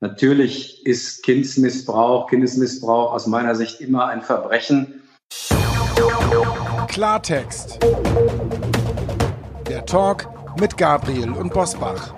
Natürlich ist Kindesmissbrauch aus meiner Sicht immer ein Verbrechen. Klartext. Der Talk mit Gabriel und Bosbach.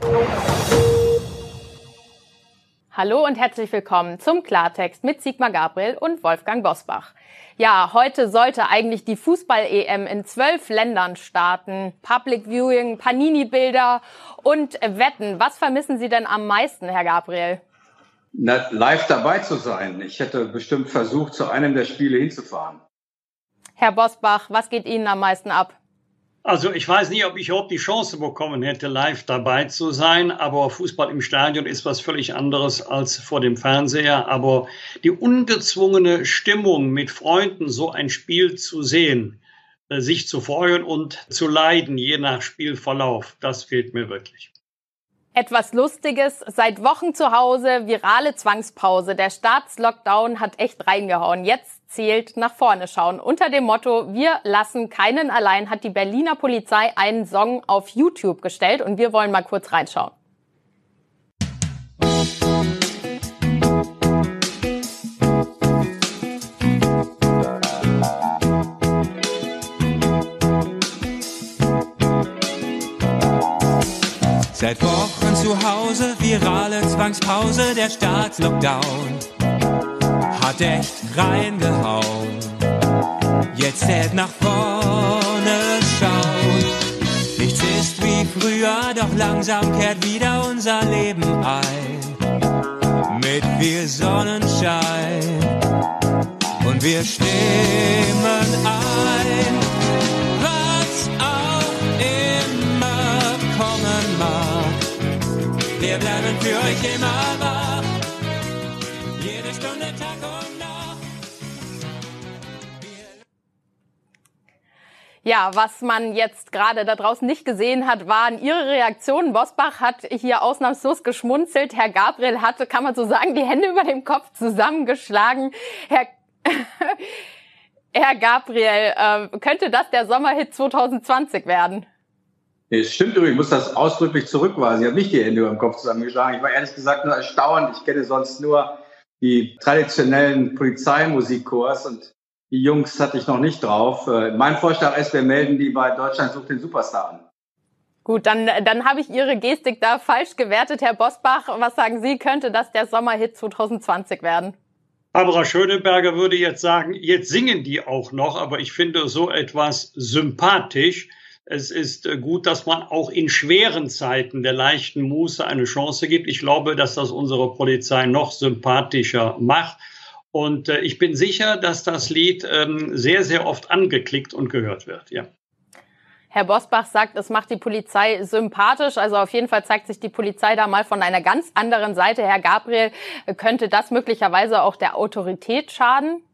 Hallo und herzlich willkommen zum Klartext mit Sigmar Gabriel und Wolfgang Bosbach. Ja, heute sollte eigentlich die Fußball-EM in 12 Ländern starten. Public Viewing, Panini-Bilder und Wetten. Was vermissen Sie denn am meisten, Herr Gabriel? Live dabei zu sein. Ich hätte bestimmt versucht, zu einem der Spiele hinzufahren. Herr Bosbach, was geht Ihnen am meisten ab? Also ich weiß nicht, ob ich überhaupt die Chance bekommen hätte, live dabei zu sein, aber Fußball im Stadion ist was völlig anderes als vor dem Fernseher. Aber die ungezwungene Stimmung mit Freunden, so ein Spiel zu sehen, sich zu freuen und zu leiden, je nach Spielverlauf, das fehlt mir wirklich. Etwas Lustiges, seit Wochen zu Hause, virale Zwangspause. Der Staatslockdown hat echt reingehauen. Jetzt zählt nach vorne schauen. Unter dem Motto, wir lassen keinen allein, hat die Berliner Polizei einen Song auf YouTube gestellt und wir wollen mal kurz reinschauen. Seit Wochen zu Hause, virale Zwangspause, der Staatslockdown hat echt reingehauen. Jetzt zählt nach vorne schauen. Nichts ist wie früher, doch langsam kehrt wieder unser Leben ein. Mit viel Sonnenschein und wir stimmen ein. Was auch immer kommen mag, wir bleiben für euch immer wach. Jede Stunde, Tag und Nacht. Ja, was man jetzt gerade da draußen nicht gesehen hat, waren Ihre Reaktionen. Bosbach hat hier ausnahmslos geschmunzelt. Herr Gabriel hatte, kann man so sagen, die Hände über dem Kopf zusammengeschlagen. Herr Gabriel, könnte das der Sommerhit 2020 werden? Es stimmt übrigens, ich muss das ausdrücklich zurückweisen. Ich habe nicht die Hände über dem Kopf zusammengeschlagen. Ich war ehrlich gesagt nur erstaunt. Ich kenne sonst nur die traditionellen Polizeimusikchors und die Jungs hatte ich noch nicht drauf. Mein Vorschlag ist, wir melden die bei Deutschland sucht den Superstar an. Gut, dann habe ich Ihre Gestik da falsch gewertet. Herr Bosbach, was sagen Sie, könnte das der Sommerhit 2020 werden? Barbara Schöneberger würde jetzt sagen, jetzt singen die auch noch, aber ich finde so etwas sympathisch. Es ist gut, dass man auch in schweren Zeiten der leichten Muße eine Chance gibt. Ich glaube, dass das unsere Polizei noch sympathischer macht. Und ich bin sicher, dass das Lied sehr, sehr oft angeklickt und gehört wird. Ja. Herr Bosbach sagt, es macht die Polizei sympathisch. Also auf jeden Fall zeigt sich die Polizei da mal von einer ganz anderen Seite. Herr Gabriel, könnte das möglicherweise auch der Autorität schaden?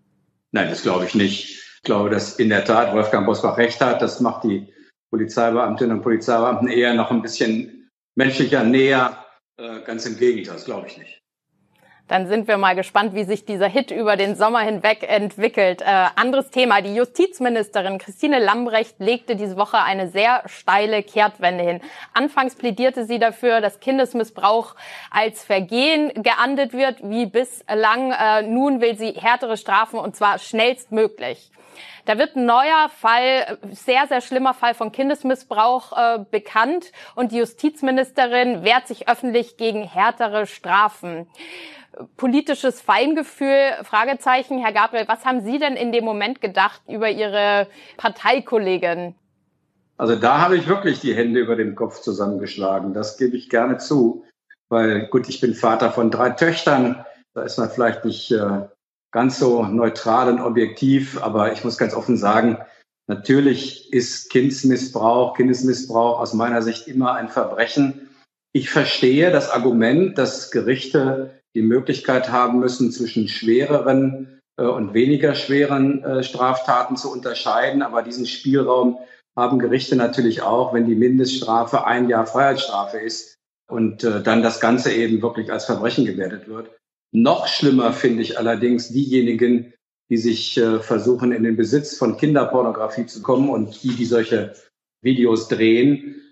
Nein, das glaube ich nicht. Ich glaube, dass in der Tat Wolfgang Bosbach recht hat. Das macht die Polizeibeamtinnen und Polizeibeamten eher noch ein bisschen menschlicher, näher. Ganz im Gegenteil, das glaube ich nicht. Dann sind wir mal gespannt, wie sich dieser Hit über den Sommer hinweg entwickelt. Anderes Thema. Die Justizministerin Christine Lambrecht legte diese Woche eine sehr steile Kehrtwende hin. Anfangs plädierte sie dafür, dass Kindesmissbrauch als Vergehen geahndet wird, wie bislang. Nun will sie härtere Strafen und zwar schnellstmöglich. Da wird ein neuer Fall, sehr, sehr schlimmer Fall von Kindesmissbrauch bekannt und die Justizministerin wehrt sich öffentlich gegen härtere Strafen. Politisches Feingefühl, Fragezeichen. Herr Gabriel, was haben Sie denn in dem Moment gedacht über Ihre Parteikollegin? Also da habe ich wirklich die Hände über dem Kopf zusammengeschlagen. Das gebe ich gerne zu. Weil gut, ich bin Vater von 3 Töchtern. Da ist man vielleicht nicht ganz so neutral und objektiv. Aber ich muss ganz offen sagen, natürlich ist Kindesmissbrauch aus meiner Sicht immer ein Verbrechen. Ich verstehe das Argument, dass Gerichte die Möglichkeit haben müssen, zwischen schwereren und weniger schweren Straftaten zu unterscheiden. Aber diesen Spielraum haben Gerichte natürlich auch, wenn die Mindeststrafe 1 Jahr Freiheitsstrafe ist und dann das Ganze eben wirklich als Verbrechen gewertet wird. Noch schlimmer finde ich allerdings diejenigen, die sich versuchen, in den Besitz von Kinderpornografie zu kommen und die solche Videos drehen.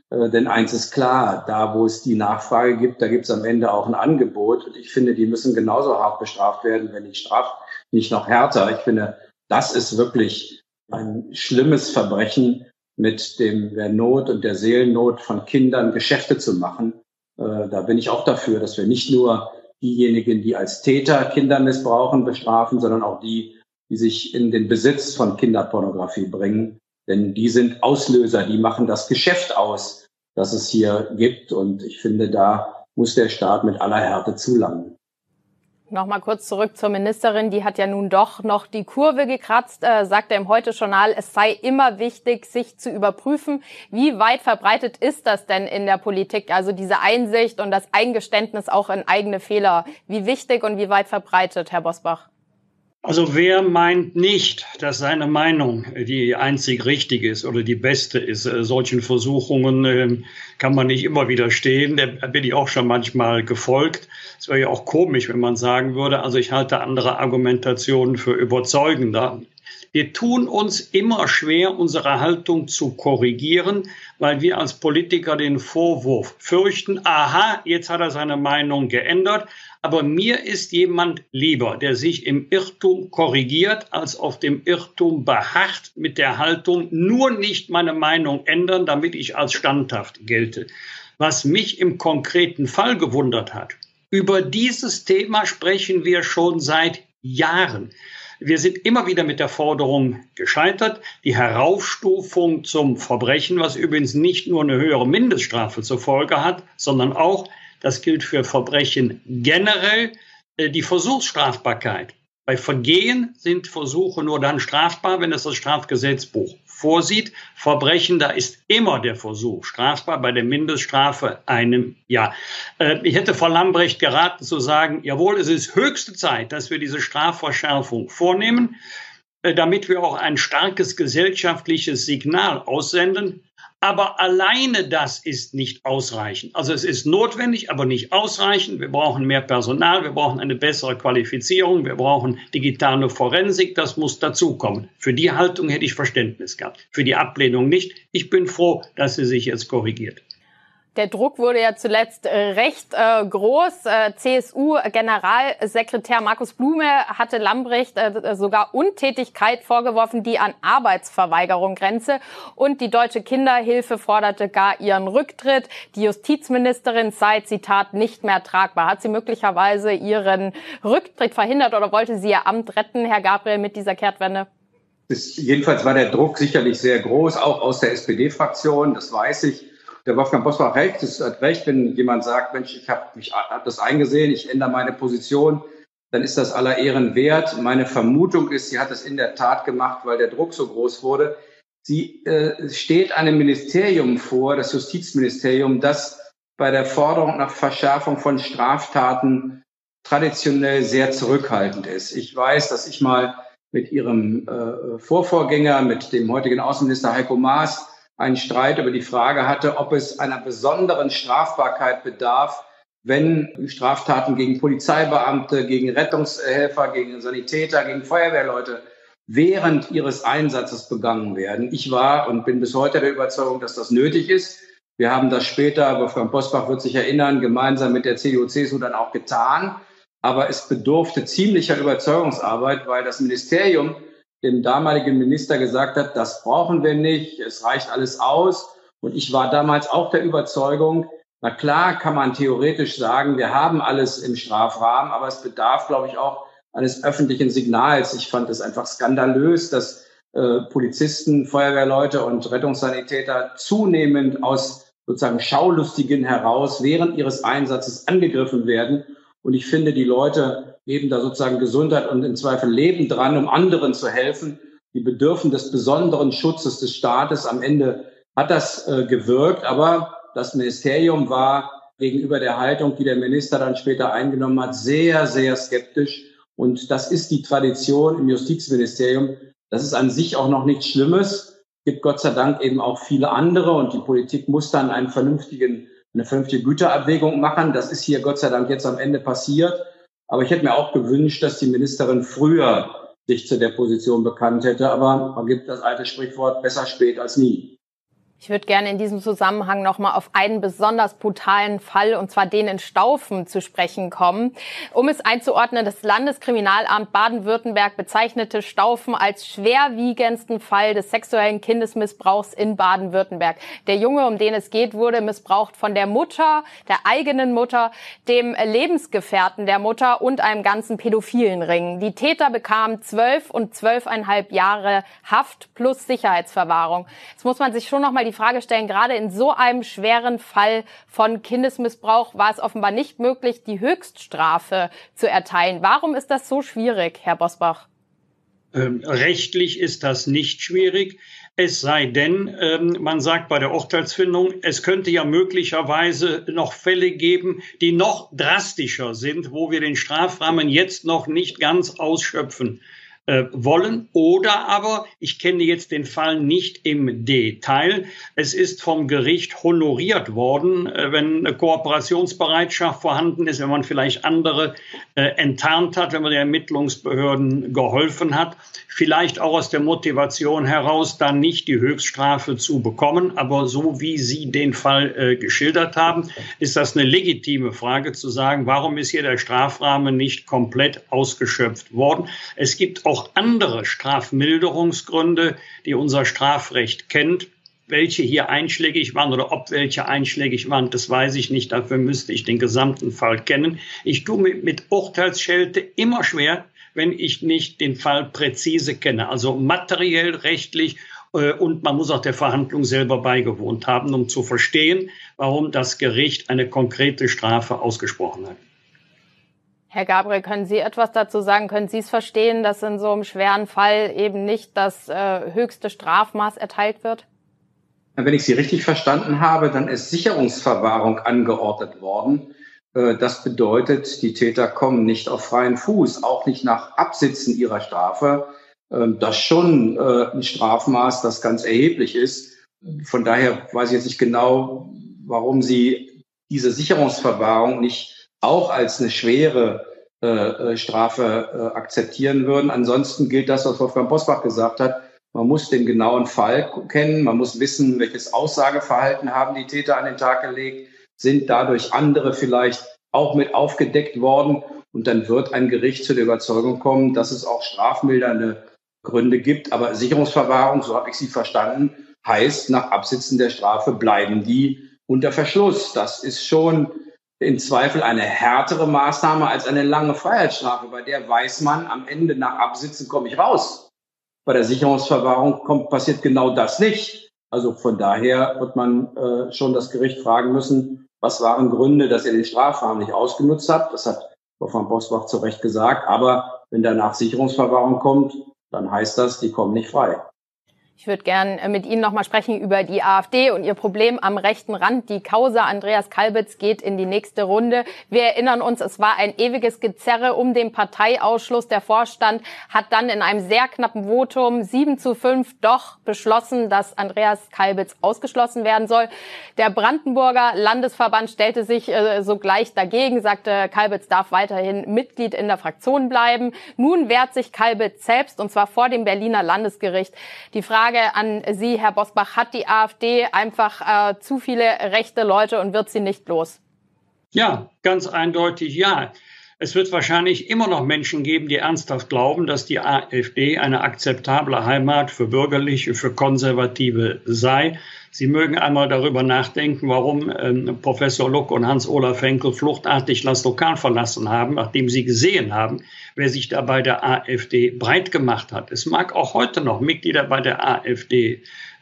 Denn eins ist klar, da wo es die Nachfrage gibt, da gibt es am Ende auch ein Angebot. Und ich finde, die müssen genauso hart bestraft werden, wenn nicht noch härter. Ich finde, das ist wirklich ein schlimmes Verbrechen, mit der Not und der Seelennot von Kindern Geschäfte zu machen. Da bin ich auch dafür, dass wir nicht nur diejenigen, die als Täter Kinder missbrauchen, bestrafen, sondern auch die sich in den Besitz von Kinderpornografie bringen. Denn die sind Auslöser, die machen das Geschäft aus, das es hier gibt. Und ich finde, da muss der Staat mit aller Härte zulangen. Nochmal kurz zurück zur Ministerin. Die hat ja nun doch noch die Kurve gekratzt, sagt er im Heute-Journal, es sei immer wichtig, sich zu überprüfen. Wie weit verbreitet ist das denn in der Politik? Also diese Einsicht und das Eingeständnis auch in eigene Fehler. Wie wichtig und wie weit verbreitet, Herr Bosbach? Also wer meint nicht, dass seine Meinung die einzig richtige ist oder die beste ist? Solchen Versuchungen kann man nicht immer widerstehen. Da bin ich auch schon manchmal gefolgt. Es wäre ja auch komisch, wenn man sagen würde, also ich halte andere Argumentationen für überzeugender. Wir tun uns immer schwer, unsere Haltung zu korrigieren, weil wir als Politiker den Vorwurf fürchten, aha, jetzt hat er seine Meinung geändert. Aber mir ist jemand lieber, der sich im Irrtum korrigiert, als auf dem Irrtum beharrt mit der Haltung, nur nicht meine Meinung ändern, damit ich als standhaft gelte. Was mich im konkreten Fall gewundert hat, über dieses Thema sprechen wir schon seit Jahren. Wir sind immer wieder mit der Forderung gescheitert, die Heraufstufung zum Verbrechen, was übrigens nicht nur eine höhere Mindeststrafe zur Folge hat, sondern auch, das gilt für Verbrechen generell, die Versuchsstrafbarkeit. Bei Vergehen sind Versuche nur dann strafbar, wenn es das Strafgesetzbuch vorsieht. Verbrechen, da ist immer der Versuch strafbar, bei der Mindeststrafe 1 Jahr. Ich hätte Frau Lambrecht geraten zu sagen, jawohl, es ist höchste Zeit, dass wir diese Strafverschärfung vornehmen, damit wir auch ein starkes gesellschaftliches Signal aussenden. Aber alleine das ist nicht ausreichend. Also es ist notwendig, aber nicht ausreichend. Wir brauchen mehr Personal, wir brauchen eine bessere Qualifizierung, wir brauchen digitale Forensik, das muss dazukommen. Für die Haltung hätte ich Verständnis gehabt, für die Ablehnung nicht. Ich bin froh, dass sie sich jetzt korrigiert. Der Druck wurde ja zuletzt recht groß. CSU-Generalsekretär Markus Blume hatte Lambrecht sogar Untätigkeit vorgeworfen, die an Arbeitsverweigerung grenze. Und die Deutsche Kinderhilfe forderte gar ihren Rücktritt. Die Justizministerin sei, Zitat, nicht mehr tragbar. Hat sie möglicherweise ihren Rücktritt verhindert oder wollte sie ihr Amt retten, Herr Gabriel, mit dieser Kehrtwende? Jedenfalls war der Druck sicherlich sehr groß, auch aus der SPD-Fraktion, das weiß ich. Der Wolfgang Bosbach hat recht, wenn jemand sagt, Mensch, ich hab das eingesehen, ich ändere meine Position, dann ist das aller Ehren wert. Meine Vermutung ist, sie hat es in der Tat gemacht, weil der Druck so groß wurde. Sie steht einem Ministerium vor, das Justizministerium, das bei der Forderung nach Verschärfung von Straftaten traditionell sehr zurückhaltend ist. Ich weiß, dass ich mal mit ihrem Vorvorgänger, mit dem heutigen Außenminister Heiko Maas, einen Streit über die Frage hatte, ob es einer besonderen Strafbarkeit bedarf, wenn Straftaten gegen Polizeibeamte, gegen Rettungshelfer, gegen Sanitäter, gegen Feuerwehrleute während ihres Einsatzes begangen werden. Ich war und bin bis heute der Überzeugung, dass das nötig ist. Wir haben das später, Wolfgang Bosbach wird sich erinnern, gemeinsam mit der CDU-CSU dann auch getan. Aber es bedurfte ziemlicher Überzeugungsarbeit, weil das Ministerium dem damaligen Minister gesagt hat, das brauchen wir nicht, es reicht alles aus. Und ich war damals auch der Überzeugung, na klar kann man theoretisch sagen, wir haben alles im Strafrahmen, aber es bedarf, glaube ich, auch eines öffentlichen Signals. Ich fand es einfach skandalös, dass Polizisten, Feuerwehrleute und Rettungssanitäter zunehmend aus sozusagen Schaulustigen heraus während ihres Einsatzes angegriffen werden. Und ich finde, die Leute geben da sozusagen Gesundheit und im Zweifel Leben dran, um anderen zu helfen. Die bedürfen des besonderen Schutzes des Staates. Am Ende hat das gewirkt, aber das Ministerium war gegenüber der Haltung, die der Minister dann später eingenommen hat, sehr, sehr skeptisch. Und das ist die Tradition im Justizministerium. Das ist an sich auch noch nichts Schlimmes. Es gibt Gott sei Dank eben auch viele andere und die Politik muss dann eine vernünftige Güterabwägung machen. Das ist hier Gott sei Dank jetzt am Ende passiert. Aber ich hätte mir auch gewünscht, dass die Ministerin früher sich zu der Position bekannt hätte. Aber man gibt das alte Sprichwort, besser spät als nie. Ich würde gerne in diesem Zusammenhang nochmal auf einen besonders brutalen Fall, und zwar den in Staufen, zu sprechen kommen. Um es einzuordnen, das Landeskriminalamt Baden-Württemberg bezeichnete Staufen als schwerwiegendsten Fall des sexuellen Kindesmissbrauchs in Baden-Württemberg. Der Junge, um den es geht, wurde missbraucht von der Mutter, der eigenen Mutter, dem Lebensgefährten der Mutter und einem ganzen pädophilen Ring. Die Täter bekamen 12 und 12,5 Jahre Haft plus Sicherheitsverwahrung. Jetzt muss man sich schon noch mal die Frage stellen, gerade in so einem schweren Fall von Kindesmissbrauch war es offenbar nicht möglich, die Höchststrafe zu erteilen. Warum ist das so schwierig, Herr Bosbach? Rechtlich ist das nicht schwierig. Es sei denn, man sagt bei der Urteilsfindung, es könnte ja möglicherweise noch Fälle geben, die noch drastischer sind, wo wir den Strafrahmen jetzt noch nicht ganz ausschöpfen wollen. Oder aber, ich kenne jetzt den Fall nicht im Detail, es ist vom Gericht honoriert worden, wenn eine Kooperationsbereitschaft vorhanden ist, wenn man vielleicht andere enttarnt hat, wenn man den Ermittlungsbehörden geholfen hat, vielleicht auch aus der Motivation heraus, dann nicht die Höchststrafe zu bekommen. Aber so wie Sie den Fall geschildert haben, ist das eine legitime Frage zu sagen, warum ist hier der Strafrahmen nicht komplett ausgeschöpft worden? Es gibt auch andere Strafmilderungsgründe, die unser Strafrecht kennt. Welche hier einschlägig waren oder ob welche einschlägig waren, das weiß ich nicht. Dafür müsste ich den gesamten Fall kennen. Ich tue mir mit Urteilsschelte immer schwer, wenn ich nicht den Fall präzise kenne. Also materiell, rechtlich, und man muss auch der Verhandlung selber beigewohnt haben, um zu verstehen, warum das Gericht eine konkrete Strafe ausgesprochen hat. Herr Gabriel, können Sie etwas dazu sagen? Können Sie es verstehen, dass in so einem schweren Fall eben nicht das höchste Strafmaß erteilt wird? Wenn ich Sie richtig verstanden habe, dann ist Sicherungsverwahrung angeordnet worden. Das bedeutet, die Täter kommen nicht auf freien Fuß, auch nicht nach Absitzen ihrer Strafe. Das ist schon ein Strafmaß, das ganz erheblich ist. Von daher weiß ich jetzt nicht genau, warum Sie diese Sicherungsverwahrung nicht auch als eine schwere Strafe akzeptieren würden. Ansonsten gilt das, was Wolfgang Bosbach gesagt hat. Man muss den genauen Fall kennen. Man muss wissen, welches Aussageverhalten haben die Täter an den Tag gelegt. Sind dadurch andere vielleicht auch mit aufgedeckt worden? Und dann wird ein Gericht zu der Überzeugung kommen, dass es auch strafmildernde Gründe gibt. Aber Sicherungsverwahrung, so habe ich sie verstanden, heißt, nach Absitzen der Strafe bleiben die unter Verschluss. Das ist schon im Zweifel eine härtere Maßnahme als eine lange Freiheitsstrafe. Bei der weiß man, am Ende nach Absitzen komme ich raus. Bei der Sicherungsverwahrung passiert genau das nicht. Also von daher wird man schon das Gericht fragen müssen, was waren Gründe, dass ihr den Strafrahmen nicht ausgenutzt habt. Das hat Wolfgang Bosbach zu Recht gesagt. Aber wenn danach Sicherungsverwahrung kommt, dann heißt das, die kommen nicht frei. Ich würde gern mit Ihnen noch mal sprechen über die AfD und ihr Problem am rechten Rand. Die Causa Andreas Kalbitz geht in die nächste Runde. Wir erinnern uns, es war ein ewiges Gezerre um den Parteiausschluss. Der Vorstand hat dann in einem sehr knappen Votum 7:5 doch beschlossen, dass Andreas Kalbitz ausgeschlossen werden soll. Der Brandenburger Landesverband stellte sich sogleich dagegen, sagte, Kalbitz darf weiterhin Mitglied in der Fraktion bleiben. Nun wehrt sich Kalbitz selbst, und zwar vor dem Berliner Landesgericht. Die Frage an Sie, Herr Bosbach, hat die AfD einfach zu viele rechte Leute und wird sie nicht los? Ja, ganz eindeutig ja. Es wird wahrscheinlich immer noch Menschen geben, die ernsthaft glauben, dass die AfD eine akzeptable Heimat für Bürgerliche, für Konservative sei. Sie mögen einmal darüber nachdenken, warum Professor Luck und Hans-Olaf Henkel fluchtartig das Lokal verlassen haben, nachdem sie gesehen haben, wer sich da bei der AfD breit gemacht hat. Es mag auch heute noch Mitglieder bei der AfD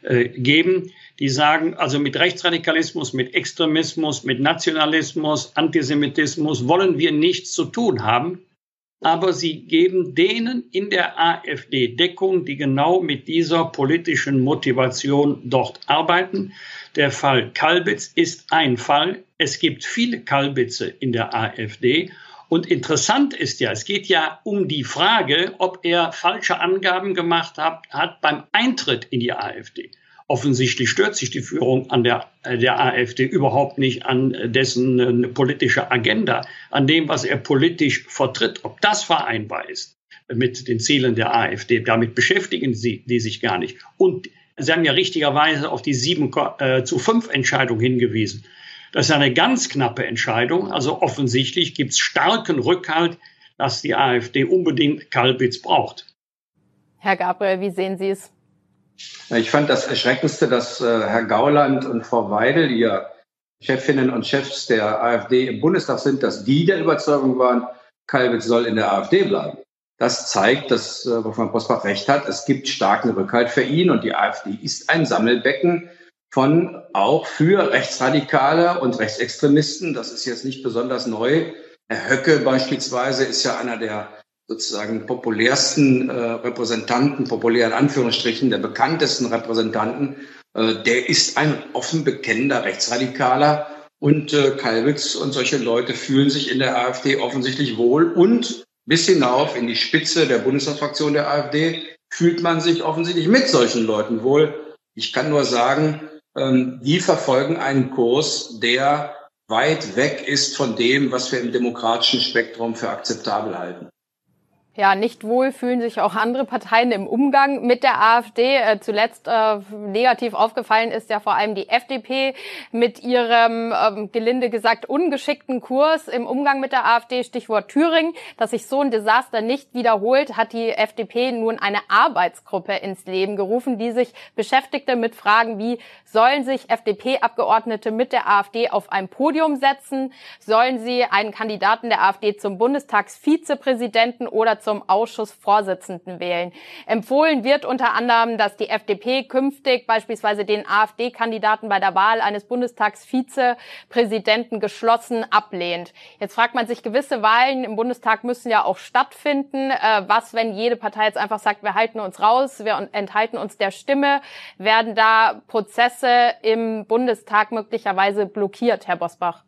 geben, die sagen, also mit Rechtsradikalismus, mit Extremismus, mit Nationalismus, Antisemitismus wollen wir nichts zu tun haben. Aber sie geben denen in der AfD Deckung, die genau mit dieser politischen Motivation dort arbeiten. Der Fall Kalbitz ist ein Fall. Es gibt viele Kalbitze in der AfD. Und interessant ist ja, es geht ja um die Frage, ob er falsche Angaben gemacht hat beim Eintritt in die AfD. Offensichtlich stört sich die Führung an der AfD überhaupt nicht an dessen politische Agenda, an dem, was er politisch vertritt. Ob das vereinbar ist mit den Zielen der AfD, damit beschäftigen die sich gar nicht. Und Sie haben ja richtigerweise auf die 7:5 Entscheidung hingewiesen. Das ist eine ganz knappe Entscheidung. Also offensichtlich gibt es starken Rückhalt, dass die AfD unbedingt Kalbitz braucht. Herr Gabriel, wie sehen Sie es? Ich fand das Erschreckendste, dass Herr Gauland und Frau Weidel, die ja Chefinnen und Chefs der AfD im Bundestag sind, dass die der Überzeugung waren, Kalbitz soll in der AfD bleiben. Das zeigt, dass Wolfgang Bosbach recht hat. Es gibt starken Rückhalt für ihn und die AfD ist ein Sammelbecken von auch für Rechtsradikale und Rechtsextremisten. Das ist jetzt nicht besonders neu. Herr Höcke beispielsweise ist ja einer der sozusagen populärsten Repräsentanten, populär in Anführungsstrichen, der bekanntesten Repräsentanten. Der ist ein offen bekennender Rechtsradikaler und Kalbitz und solche Leute fühlen sich in der AfD offensichtlich wohl und bis hinauf in die Spitze der Bundestagsfraktion der AfD fühlt man sich offensichtlich mit solchen Leuten wohl. Ich kann nur sagen, die verfolgen einen Kurs, der weit weg ist von dem, was wir im demokratischen Spektrum für akzeptabel halten. Ja, nicht wohl fühlen sich auch andere Parteien im Umgang mit der AfD. Zuletzt negativ aufgefallen ist ja vor allem die FDP mit ihrem, gelinde gesagt, ungeschickten Kurs im Umgang mit der AfD. Stichwort Thüringen. Dass sich so ein Desaster nicht wiederholt, hat die FDP nun eine Arbeitsgruppe ins Leben gerufen, die sich beschäftigte mit Fragen wie, sollen sich FDP-Abgeordnete mit der AfD auf ein Podium setzen? Sollen sie einen Kandidaten der AfD zum Bundestagsvizepräsidenten oder zum Ausschussvorsitzenden wählen? Empfohlen wird unter anderem, dass die FDP künftig beispielsweise den AfD-Kandidaten bei der Wahl eines Bundestagsvizepräsidenten geschlossen ablehnt. Jetzt fragt man sich, gewisse Wahlen im Bundestag müssen ja auch stattfinden. Was, wenn jede Partei jetzt einfach sagt, wir halten uns raus, wir enthalten uns der Stimme? Werden da Prozesse im Bundestag möglicherweise blockiert, Herr Bosbach?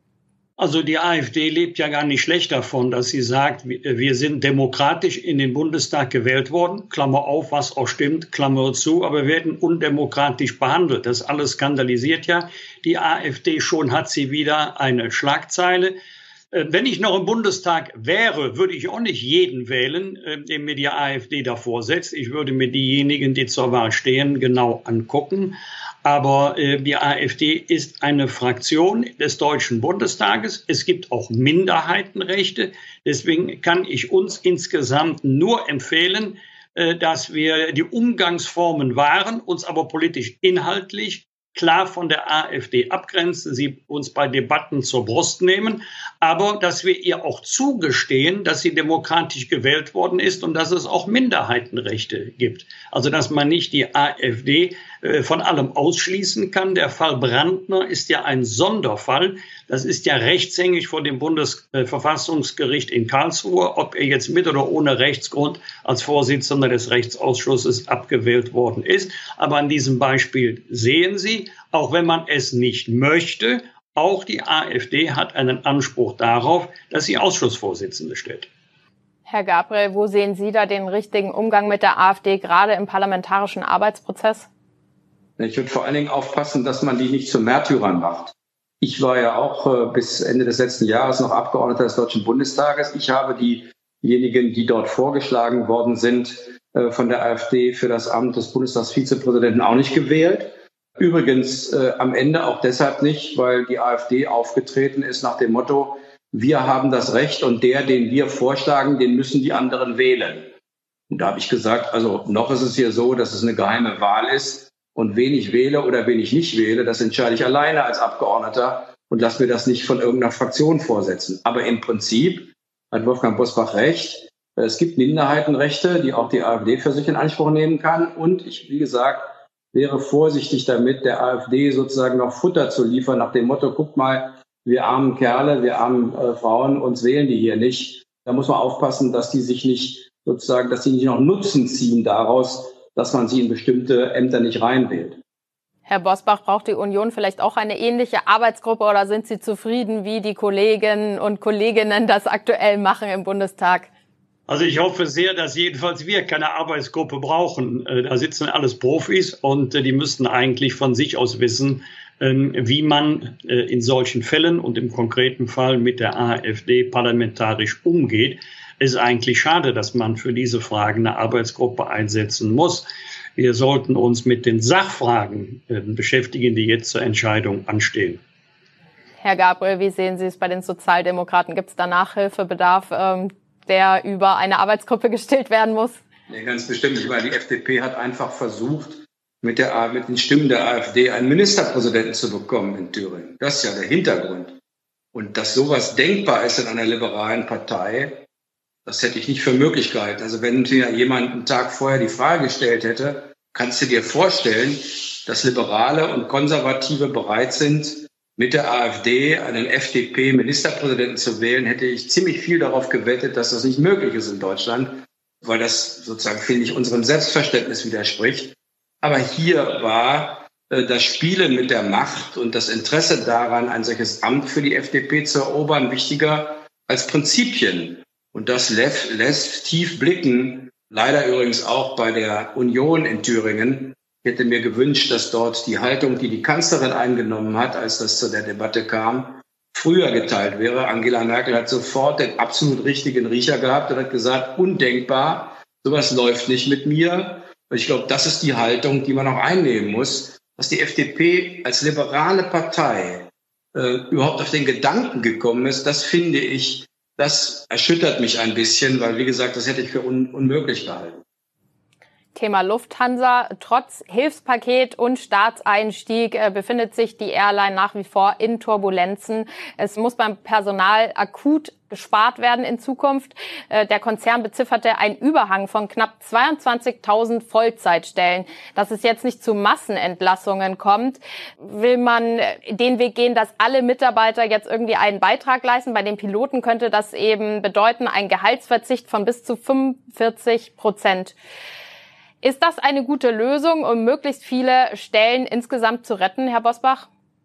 Also die AfD lebt ja gar nicht schlecht davon, dass sie sagt, wir sind demokratisch in den Bundestag gewählt worden, Klammer auf, was auch stimmt, Klammer zu, aber wir werden undemokratisch behandelt. Das alles skandalisiert ja die AfD. Schon hat sie wieder eine Schlagzeile. Wenn ich noch im Bundestag wäre, würde ich auch nicht jeden wählen, dem mir die AfD davor setzt. Ich würde mir diejenigen, die zur Wahl stehen, genau angucken. Aber die AfD ist eine Fraktion des Deutschen Bundestages. Es gibt auch Minderheitenrechte. Deswegen kann ich uns insgesamt nur empfehlen, dass wir die Umgangsformen wahren, uns aber politisch inhaltlich klar von der AfD abgrenzen, sie uns bei Debatten zur Brust nehmen, aber dass wir ihr auch zugestehen, dass sie demokratisch gewählt worden ist und dass es auch Minderheitenrechte gibt. Also dass man nicht die AfD von allem ausschließen kann. Der Fall Brandner ist ja ein Sonderfall. Das ist ja rechtshängig vor dem Bundesverfassungsgericht in Karlsruhe, ob er jetzt mit oder ohne Rechtsgrund als Vorsitzender des Rechtsausschusses abgewählt worden ist. Aber an diesem Beispiel sehen Sie, auch wenn man es nicht möchte, auch die AfD hat einen Anspruch darauf, dass sie Ausschussvorsitzende stellt. Herr Gabriel, wo sehen Sie da den richtigen Umgang mit der AfD, gerade im parlamentarischen Arbeitsprozess? Ich würde vor allen Dingen aufpassen, dass man die nicht zu Märtyrern macht. Ich war ja auch bis Ende des letzten Jahres noch Abgeordneter des Deutschen Bundestages. Ich habe diejenigen, die dort vorgeschlagen worden sind, von der AfD für das Amt des Bundestagsvizepräsidenten auch nicht gewählt. Übrigens am Ende auch deshalb nicht, weil die AfD aufgetreten ist nach dem Motto, wir haben das Recht und den wir vorschlagen, den müssen die anderen wählen. Und da habe ich gesagt, also noch ist es hier so, dass es eine geheime Wahl ist. Und wen ich wähle oder wen ich nicht wähle, das entscheide ich alleine als Abgeordneter und lasse mir das nicht von irgendeiner Fraktion vorsetzen. Aber im Prinzip hat Wolfgang Bosbach recht. Es gibt Minderheitenrechte, die auch die AfD für sich in Anspruch nehmen kann. Und ich, wie gesagt, wäre vorsichtig damit, der AfD sozusagen noch Futter zu liefern nach dem Motto, guck mal, wir armen Kerle, wir armen Frauen, uns wählen die hier nicht. Da muss man aufpassen, dass die sich nicht sozusagen, dass die nicht noch Nutzen ziehen daraus, dass man sie in bestimmte Ämter nicht reinwählt. Herr Bosbach, braucht die Union vielleicht auch eine ähnliche Arbeitsgruppe oder sind Sie zufrieden, wie die Kolleginnen und Kolleginnen das aktuell machen im Bundestag? Also ich hoffe sehr, dass jedenfalls wir keine Arbeitsgruppe brauchen. Da sitzen alles Profis und die müssten eigentlich von sich aus wissen, wie man in solchen Fällen und im konkreten Fall mit der AfD parlamentarisch umgeht. Es ist eigentlich schade, dass man für diese Fragen eine Arbeitsgruppe einsetzen muss. Wir sollten uns mit den Sachfragen beschäftigen, die jetzt zur Entscheidung anstehen. Herr Gabriel, wie sehen Sie es bei den Sozialdemokraten? Gibt es da Nachhilfebedarf, der über eine Arbeitsgruppe gestillt werden muss? Nee, ganz bestimmt nicht, weil die FDP hat einfach versucht, mit den Stimmen der AfD einen Ministerpräsidenten zu bekommen in Thüringen. Das ist ja der Hintergrund. Und dass sowas denkbar ist in einer liberalen Partei, das hätte ich nicht für möglich gehalten. Also wenn dir jemand einen Tag vorher die Frage gestellt hätte, kannst du dir vorstellen, dass Liberale und Konservative bereit sind, mit der AfD einen FDP-Ministerpräsidenten zu wählen, hätte ich ziemlich viel darauf gewettet, dass das nicht möglich ist in Deutschland, weil das sozusagen, finde ich, unserem Selbstverständnis widerspricht. Aber hier war das Spielen mit der Macht und das Interesse daran, ein solches Amt für die FDP zu erobern, wichtiger als Prinzipien. Und das lässt tief blicken, leider übrigens auch bei der Union in Thüringen. Ich hätte mir gewünscht, dass dort die Haltung, die die Kanzlerin eingenommen hat, als das zu der Debatte kam, früher geteilt wäre. Angela Merkel hat sofort den absolut richtigen Riecher gehabt und hat gesagt, undenkbar, sowas läuft nicht mit mir. Und ich glaube, das ist die Haltung, die man auch einnehmen muss, dass die FDP als liberale Partei überhaupt auf den Gedanken gekommen ist. Das finde ich, das erschüttert mich ein bisschen, weil, wie gesagt, das hätte ich für unmöglich gehalten. Thema Lufthansa. Trotz Hilfspaket und Staatseinstieg befindet sich die Airline nach wie vor in Turbulenzen. Es muss beim Personal akut gespart werden in Zukunft. Der Konzern bezifferte einen Überhang von knapp 22.000 Vollzeitstellen. Dass es jetzt nicht zu Massenentlassungen kommt, will man den Weg gehen, dass alle Mitarbeiter jetzt irgendwie einen Beitrag leisten. Bei den Piloten könnte das eben bedeuten, ein Gehaltsverzicht von bis zu 45%. Ist das eine gute Lösung, um möglichst viele Stellen insgesamt zu retten, Herr Bosbach?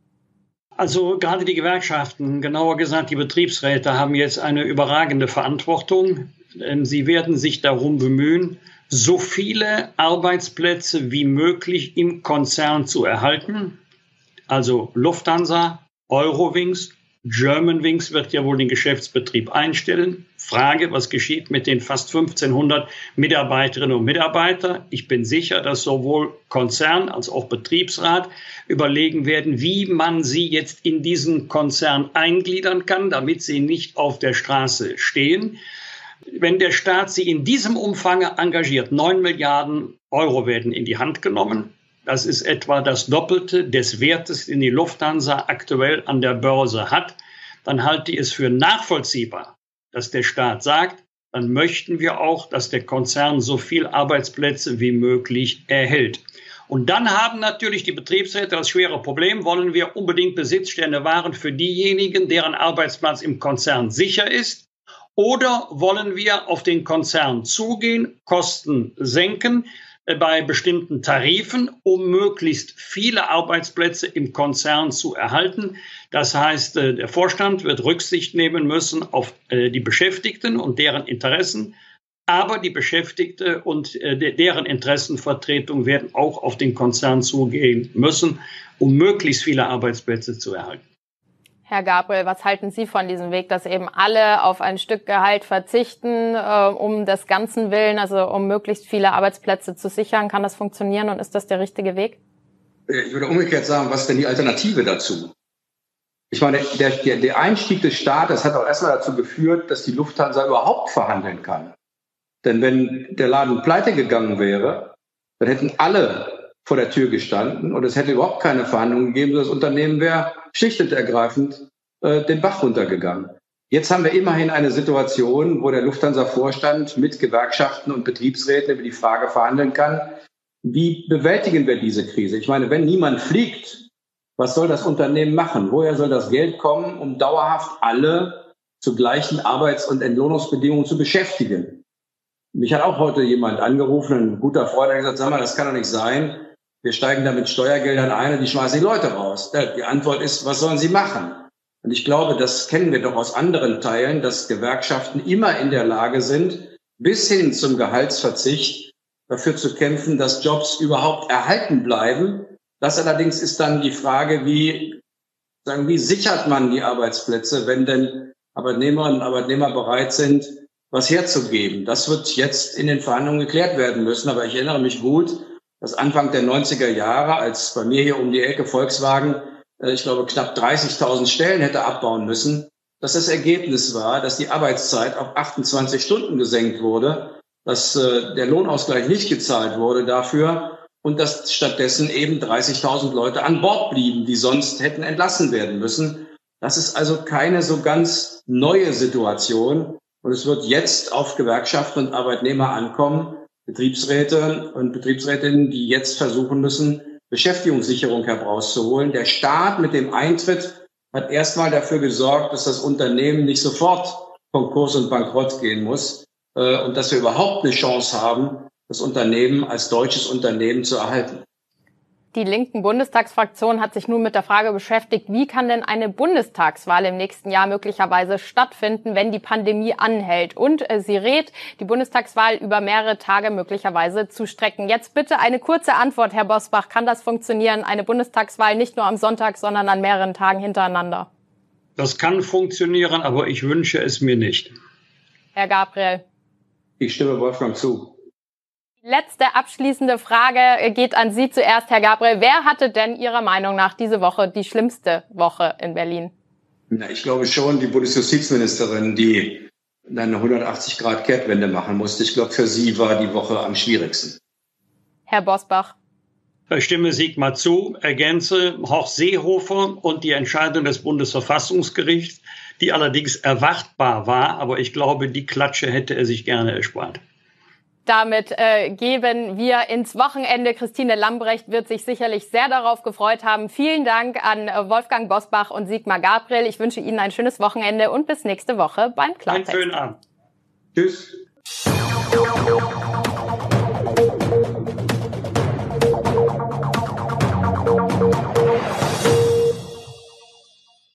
Also gerade die Gewerkschaften, genauer gesagt die Betriebsräte, haben jetzt eine überragende Verantwortung. Sie werden sich darum bemühen, so viele Arbeitsplätze wie möglich im Konzern zu erhalten. Also Lufthansa, Eurowings, Germanwings wird ja wohl den Geschäftsbetrieb einstellen. Frage, was geschieht mit den fast 1500 Mitarbeiterinnen und Mitarbeitern? Ich bin sicher, dass sowohl Konzern als auch Betriebsrat überlegen werden, wie man sie jetzt in diesen Konzern eingliedern kann, damit sie nicht auf der Straße stehen. Wenn der Staat sie in diesem Umfang engagiert, 9 Milliarden Euro werden in die Hand genommen. Das ist etwa das Doppelte des Wertes, den die Lufthansa aktuell an der Börse hat. Dann halte ich es für nachvollziehbar, dass der Staat sagt, dann möchten wir auch, dass der Konzern so viel Arbeitsplätze wie möglich erhält. Und dann haben natürlich die Betriebsräte das schwere Problem, wollen wir unbedingt Besitzstände wahren für diejenigen, deren Arbeitsplatz im Konzern sicher ist? Oder wollen wir auf den Konzern zugehen, Kosten senken, bei bestimmten Tarifen, um möglichst viele Arbeitsplätze im Konzern zu erhalten. Das heißt, der Vorstand wird Rücksicht nehmen müssen auf die Beschäftigten und deren Interessen, aber die Beschäftigte und deren Interessenvertretung werden auch auf den Konzern zugehen müssen, um möglichst viele Arbeitsplätze zu erhalten. Herr Gabriel, was halten Sie von diesem Weg, dass eben alle auf ein Stück Gehalt verzichten, um des Ganzen willen, also um möglichst viele Arbeitsplätze zu sichern? Kann das funktionieren und ist das der richtige Weg? Ich würde umgekehrt sagen, was ist denn die Alternative dazu? Ich meine, der Einstieg des Staates hat auch erstmal dazu geführt, dass die Lufthansa überhaupt verhandeln kann. Denn wenn der Laden pleite gegangen wäre, dann hätten alle vor der Tür gestanden und es hätte überhaupt keine Verhandlungen gegeben. Das Unternehmen wäre schlicht und ergreifend den Bach runtergegangen. Jetzt haben wir immerhin eine Situation, wo der Lufthansa-Vorstand mit Gewerkschaften und Betriebsräten über die Frage verhandeln kann, wie bewältigen wir diese Krise? Ich meine, wenn niemand fliegt, was soll das Unternehmen machen? Woher soll das Geld kommen, um dauerhaft alle zu gleichen Arbeits- und Entlohnungsbedingungen zu beschäftigen? Mich hat auch heute jemand angerufen, ein guter Freund, der hat gesagt, sag mal, das kann doch nicht sein. Wir steigen da mit Steuergeldern ein und die schmeißen die Leute raus. Die Antwort ist, was sollen sie machen? Und ich glaube, das kennen wir doch aus anderen Teilen, dass Gewerkschaften immer in der Lage sind, bis hin zum Gehaltsverzicht dafür zu kämpfen, dass Jobs überhaupt erhalten bleiben. Das allerdings ist dann die Frage, wie sichert man die Arbeitsplätze, wenn denn Arbeitnehmerinnen und Arbeitnehmer bereit sind, was herzugeben. Das wird jetzt in den Verhandlungen geklärt werden müssen. Aber ich erinnere mich gut, dass Anfang der 90er Jahre, als bei mir hier um die Ecke Volkswagen, ich glaube, knapp 30.000 Stellen hätte abbauen müssen, dass das Ergebnis war, dass die Arbeitszeit auf 28 Stunden gesenkt wurde, dass der Lohnausgleich nicht gezahlt wurde dafür und dass stattdessen eben 30.000 Leute an Bord blieben, die sonst hätten entlassen werden müssen. Das ist also keine so ganz neue Situation. Und es wird jetzt auf Gewerkschaften und Arbeitnehmer ankommen, Betriebsräte und Betriebsrätinnen, die jetzt versuchen müssen, Beschäftigungssicherung herauszuholen. Der Staat mit dem Eintritt hat erstmal dafür gesorgt, dass das Unternehmen nicht sofort Konkurs und Bankrott gehen muss und dass wir überhaupt eine Chance haben, das Unternehmen als deutsches Unternehmen zu erhalten. Die linken Bundestagsfraktion hat sich nun mit der Frage beschäftigt, wie kann denn eine Bundestagswahl im nächsten Jahr möglicherweise stattfinden, wenn die Pandemie anhält. Und sie rät, die Bundestagswahl über mehrere Tage möglicherweise zu strecken. Jetzt bitte eine kurze Antwort, Herr Bosbach. Kann das funktionieren, eine Bundestagswahl nicht nur am Sonntag, sondern an mehreren Tagen hintereinander? Das kann funktionieren, aber ich wünsche es mir nicht. Herr Gabriel. Ich stimme Wolfgang zu. Letzte abschließende Frage geht an Sie zuerst, Herr Gabriel. Wer hatte denn Ihrer Meinung nach diese Woche die schlimmste Woche in Berlin? Na, ich glaube schon die Bundesjustizministerin, die eine 180-Grad-Kehrtwende machen musste. Ich glaube, für sie war die Woche am schwierigsten. Herr Bosbach. Ich stimme Sigmar zu, ergänze Horst Seehofer und die Entscheidung des Bundesverfassungsgerichts, die allerdings erwartbar war. Aber ich glaube, die Klatsche hätte er sich gerne erspart. Damit geben wir ins Wochenende. Christine Lambrecht wird sich sicherlich sehr darauf gefreut haben. Vielen Dank an Wolfgang Bosbach und Sigmar Gabriel. Ich wünsche Ihnen ein schönes Wochenende und bis nächste Woche beim Klartext. Einen schönen Abend. Tschüss.